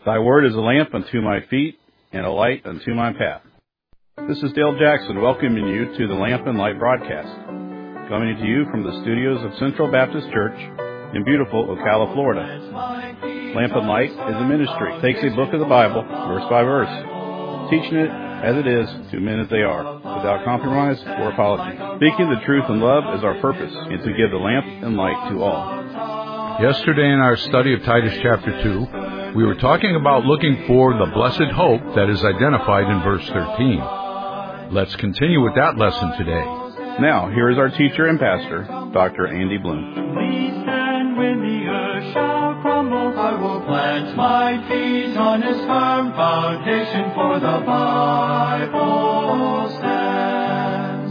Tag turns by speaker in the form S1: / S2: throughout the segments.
S1: Thy word is a lamp unto my feet and a light unto my path. This is Dale Jackson welcoming you to the Lamp and Light broadcast, coming to you from the studios of Central Baptist Church in beautiful Ocala, Florida. Lamp and Light is a ministry. It takes a book of the Bible, verse by verse, teaching it as it is to men as they are, without compromise or apology. Speaking the truth in love is our purpose, and to give the lamp and light to all.
S2: Yesterday in our study of Titus chapter 2, we were talking about looking for the blessed hope that is identified in verse 13. Let's continue with that lesson today.
S1: Now, here is our teacher and pastor, Dr. Andy Bloom.
S3: Please stand when the earth shall crumble. I will plant my feet on its firm foundation, for the Bible stands.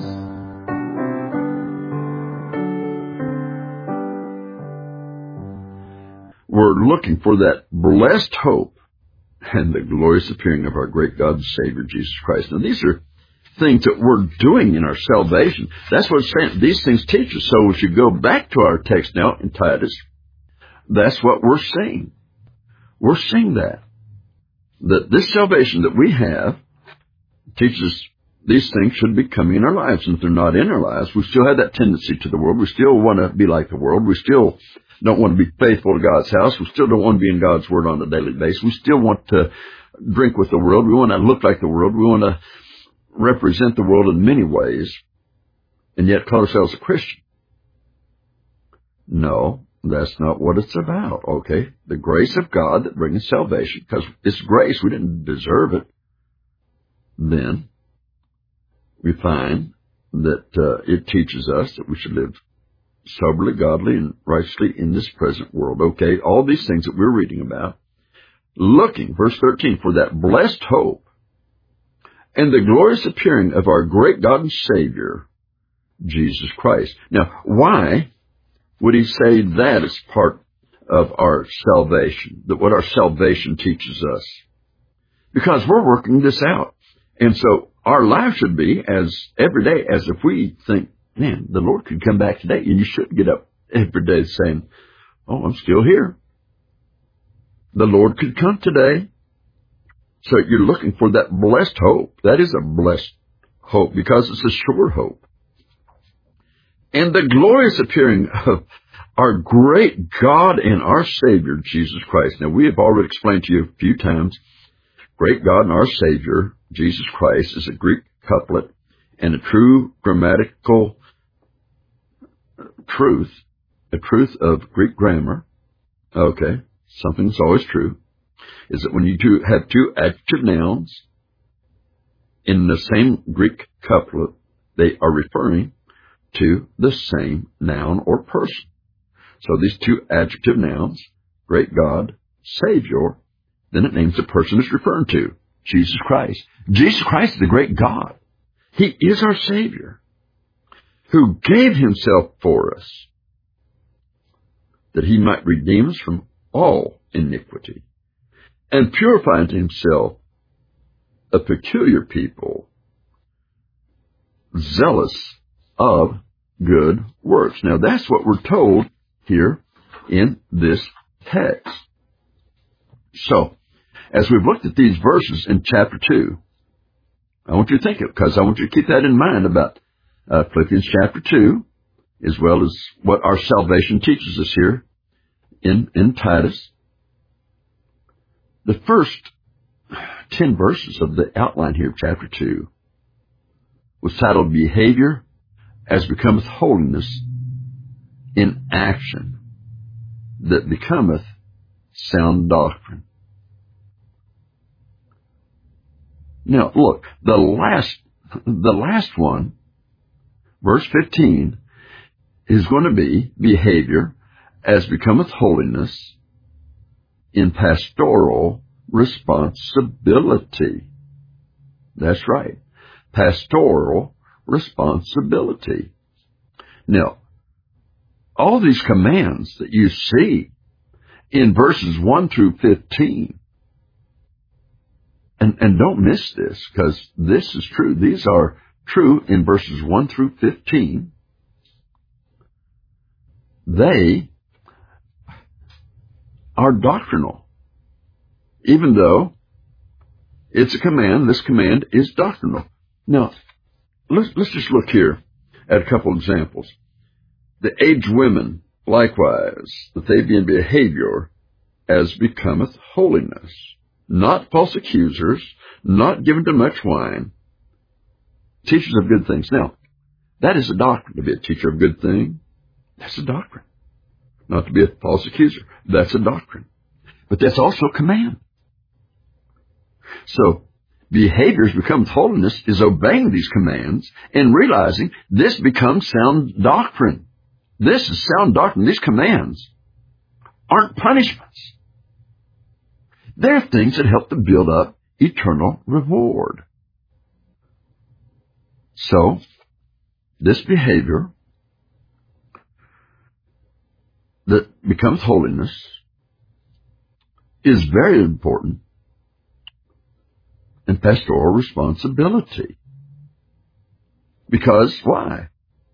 S4: We're looking for that blessed hope and the glorious appearing of our great God and Savior, Jesus Christ. Now, these are things that we're doing in our salvation. That's what it's saying. These things teach us. So as you go back to our text now in Titus, that's what we're seeing. We're seeing that this salvation that we have teaches these things should be coming in our lives. And if they're not in our lives, we still have that tendency to the world. We still want to be like the world. We still don't want to be faithful to God's house. We still don't want to be in God's Word on a daily basis. We still want to drink with the world. We want to look like the world. We want to represent the world in many ways, and yet call ourselves a Christian. No, that's not what it's about, okay? The grace of God that brings salvation, because it's grace, we didn't deserve it. Then we find that it teaches us that we should live soberly, godly, and righteously in this present world, okay? All these things that we're reading about, looking, verse 13, for that blessed hope and the glorious appearing of our great God and Savior, Jesus Christ. Now, why would he say that as part of our salvation, that what our salvation teaches us? Because we're working this out. And so our life should be as every day as if we think, man, the Lord could come back today. And you shouldn't get up every day saying, oh, I'm still here. The Lord could come today. So you're looking for that blessed hope. That is a blessed hope because it's a sure hope. And the glorious appearing of our great God and our Savior, Jesus Christ. Now, we have already explained to you a few times, great God and our Savior, Jesus Christ, is a Greek couplet and a true grammatical truth, a truth of Greek grammar. Okay, something that's always true. Is that when you have two adjective nouns in the same Greek couplet, they are referring to the same noun or person. So these two adjective nouns, great God, Savior, then it names the person it's referring to, Jesus Christ. Jesus Christ is the great God. He is our Savior who gave himself for us that he might redeem us from all iniquity and purify unto himself a peculiar people, zealous of good works. Now, that's what we're told here in this text. So, as we've looked at these verses in chapter 2, I want you to think of it, because I want you to keep that in mind about Philippians chapter 2, as well as what our salvation teaches us here in Titus. The first 10 verses of the outline here of chapter 2 was titled Behavior as Becometh Holiness in Action that Becometh Sound Doctrine. Now, look, the last one, verse 15, is going to be behavior as becometh holiness in pastoral responsibility. That's right. Pastoral responsibility. Now, all these commands that you see in verses 1 through 15, and don't miss this, because this is true. These are true in verses 1 through 15. They are doctrinal. even though it's a command, this command is doctrinal. Now, let's just look here at a couple examples. The aged women, likewise, that they be in behavior as becometh holiness, not false accusers, not given to much wine, teachers of good things. Now, that is a doctrine. To be a teacher of good things, that's a doctrine. Not to be a false accuser, that's a doctrine. But that's also a command. So, behaviors becomes holiness is obeying these commands and realizing this becomes sound doctrine. This is sound doctrine. These commands aren't punishments. They're things that help to build up eternal reward. So, this behavior that becomes holiness is very important in pastoral responsibility. Because why?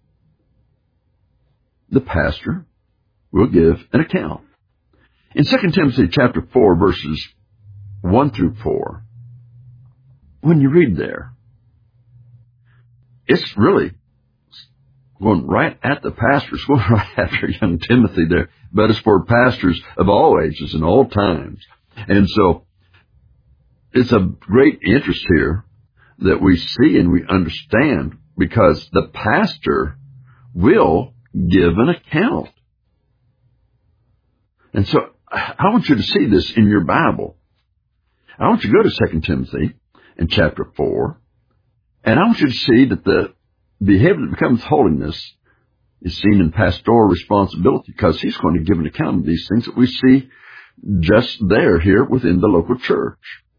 S4: The pastor will give an account. In 2 Timothy chapter 4, verses 1 through 4, when you read there, it's really going right at the pastors, going right after young Timothy there, but it's for pastors of all ages and all times. And so, it's a great interest here that we see and we understand, because the pastor will give an account. And so I want you to see this in your Bible. I want you to go to 2 Timothy in chapter 4, and I want you to see that the behavior that becomes holiness is seen in pastoral responsibility, because he's going to give an account of these things that we see just there, here within the local church.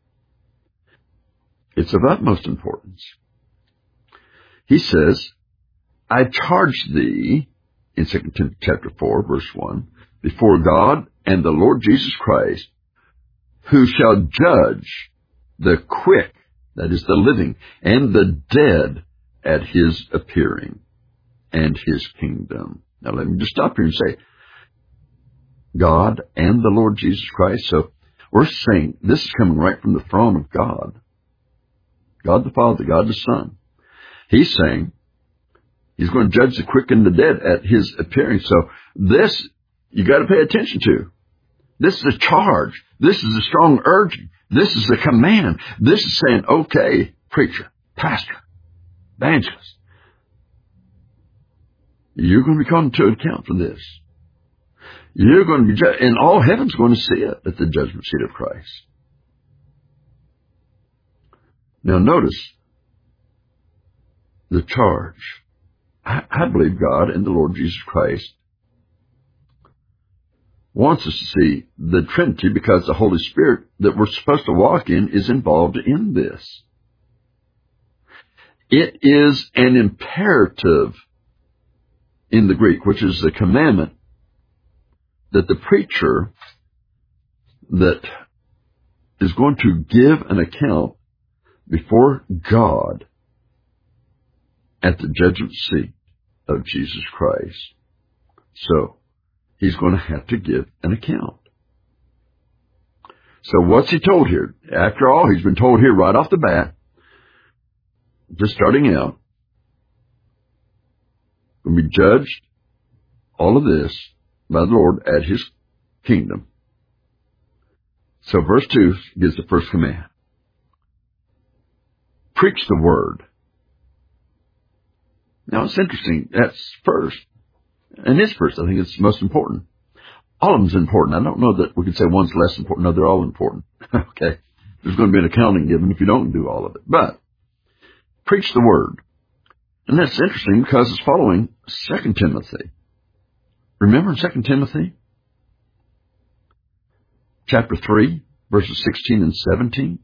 S4: It's of utmost importance. He says, I charge thee, in 2 Timothy chapter 4, verse 1, before God and the Lord Jesus Christ, who shall judge the quick, that is the living, and the dead at his appearing and his kingdom. Now let me just stop here and say, God and the Lord Jesus Christ. So we're saying this is coming right from the throne of God. God the Father, God the Son. He's saying he's going to judge the quick and the dead at his appearing. So this, you got to pay attention to. This is a charge. This is a strong urging. This is a command. This is saying, okay, preacher, pastor, evangelist, you're going to be called to account for this. You're going to be judged, and all heaven's going to see it at the judgment seat of Christ. Now notice the charge. I believe God and the Lord Jesus Christ wants us to see the Trinity, because the Holy Spirit that we're supposed to walk in is involved in this. It is an imperative in the Greek, which is the commandment that the preacher that is going to give an account before God at the judgment seat of Jesus Christ. So, he's going to have to give an account. So what's he told here? After all, he's been told here right off the bat, just starting out, going to be judged, all of this, by the Lord at his kingdom. So verse 2 gives the first command. Preach the word. Now it's interesting, that's first. And it's first, I think it's most important. All of them's important. I don't know that we could say one's less important. No, they're all important. Okay. There's going to be an accounting given if you don't do all of it. But, preach the word. And that's interesting because it's following 2 Timothy. Remember in 2 Timothy? Chapter 3, verses 16 and 17?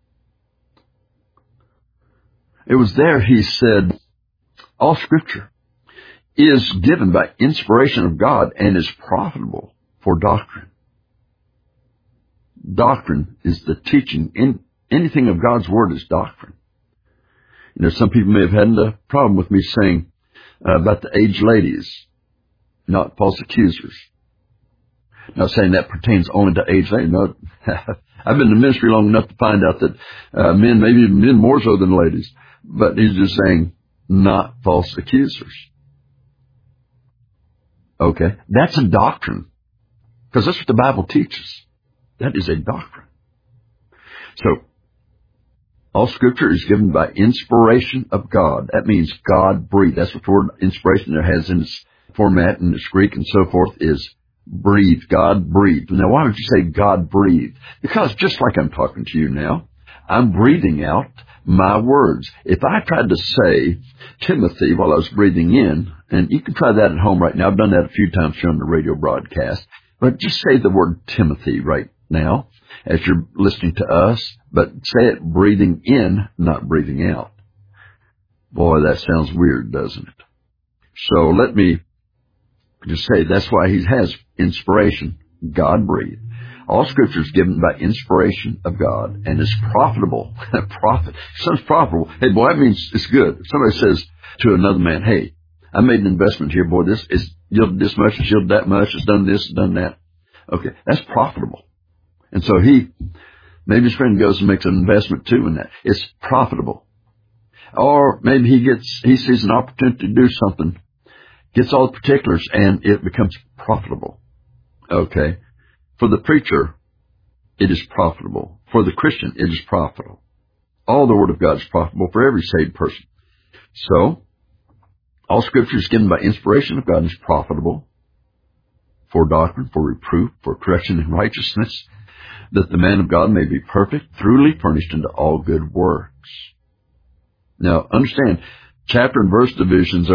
S4: It was there he said, all Scripture is given by inspiration of God and is profitable for doctrine. Doctrine is the teaching. Anything of God's Word is doctrine. You know, some people may have had a problem with me saying about the aged ladies, not false accusers. Not saying that pertains only to age. No, I've been in the ministry long enough to find out that men, maybe even men more so than ladies. But he's just saying, not false accusers. Okay, that's a doctrine. Because that's what the Bible teaches. That is a doctrine. So, all Scripture is given by inspiration of God. That means God breathed. That's what the word inspiration there has in its format in its Greek and so forth is breathed. God breathed. Now, why would you say God breathed? Because just like I'm talking to you now, I'm breathing out my words. If I tried to say Timothy while I was breathing in, and you can try that at home right now. I've done that a few times here on the radio broadcast. But just say the word Timothy right now as you're listening to us, but say it breathing in, not breathing out. Boy, that sounds weird, doesn't it? So let me just say that's why he has inspiration. God breathed. All Scripture is given by inspiration of God and is profitable. Sounds profitable. Hey, boy, that means it's good. If somebody says to another man, hey, I made an investment here, boy, this is yielded this much, it's yielded that much, it's done this, it's done that. Okay, that's profitable. And so maybe his friend goes and makes an investment too in that. It's profitable. Or maybe he sees an opportunity to do something, gets all the particulars, and it becomes profitable. Okay. For the preacher, it is profitable. For the Christian, it is profitable. All the Word of God is profitable for every saved person. So, all Scripture is given by inspiration of God and is profitable for doctrine, for reproof, for correction in righteousness, that the man of God may be perfect, thoroughly furnished unto all good works. Now, understand, chapter and verse divisions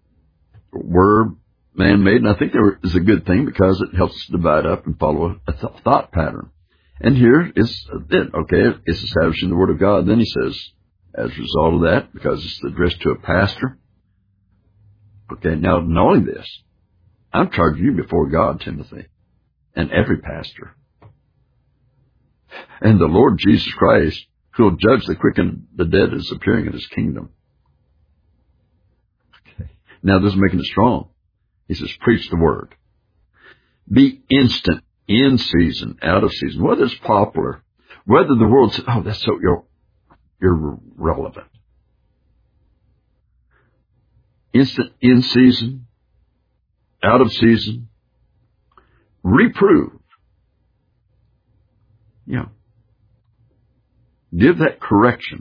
S4: were man-made, and I think there is a good thing because it helps us divide up and follow a thought pattern. And here is it, okay, it's establishing the Word of God. Then he says, as a result of that, because it's addressed to a pastor, okay, now knowing this, I'm charging you before God, Timothy, and every pastor. And the Lord Jesus Christ, who will judge the quick and the dead, is appearing in his kingdom. Okay. Now this is making it strong. He says, preach the word. Be instant, in season, out of season. Whether it's popular, whether the world says, oh, that's so irrelevant. Instant, in season, out of season, reprove. Yeah. Give that correction.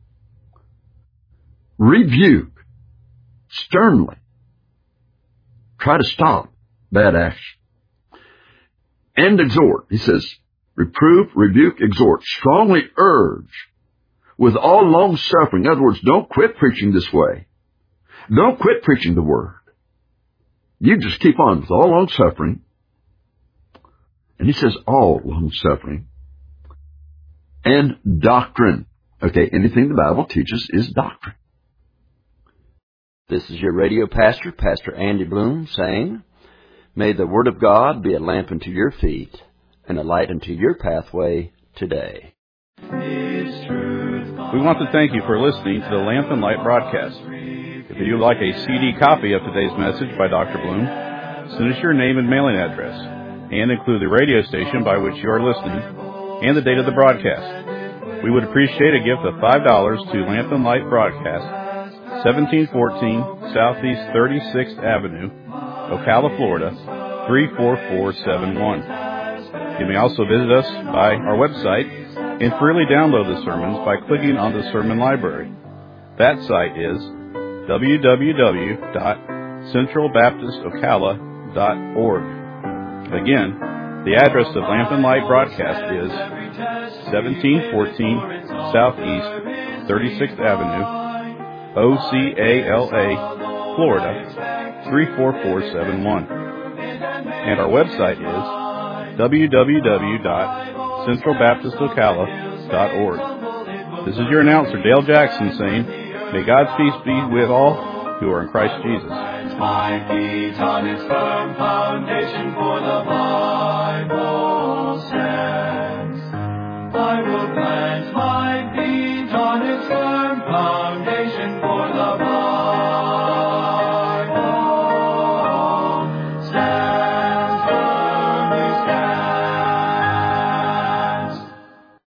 S4: Rebuke sternly. Try to stop bad action. And exhort. He says, reprove, rebuke, exhort. Strongly urge with all long suffering. In other words, don't quit preaching this way. Don't quit preaching the word. You just keep on with all long suffering. And he says all long suffering. And doctrine. Okay, anything the Bible teaches is doctrine.
S5: This is your radio pastor, Pastor Andy Bloom, saying, may the Word of God be a lamp unto your feet and a light unto your pathway today.
S1: We want to thank you for listening to the Lamp and Light broadcast. If you'd like a CD copy of today's message by Dr. Bloom, send us your name and mailing address, and include the radio station by which you are listening and the date of the broadcast. We would appreciate a gift of $5 to Lamp and Light Broadcast, 1714 Southeast 36th Avenue, Ocala, Florida, 34471. You may also visit us by our website and freely download the sermons by clicking on the sermon library. That site is www.centralbaptistocala.org. Again, the address of Lamp and Light Broadcast is 1714 Southeast 36th Avenue, Ocala, Florida, 34471. And our website is www.centralbaptistocala.org. This is your announcer, Dale Jackson, saying, may God's peace be with all who are in Christ Jesus.
S3: My feet on its firm foundation, for the Bible stands. I will plant my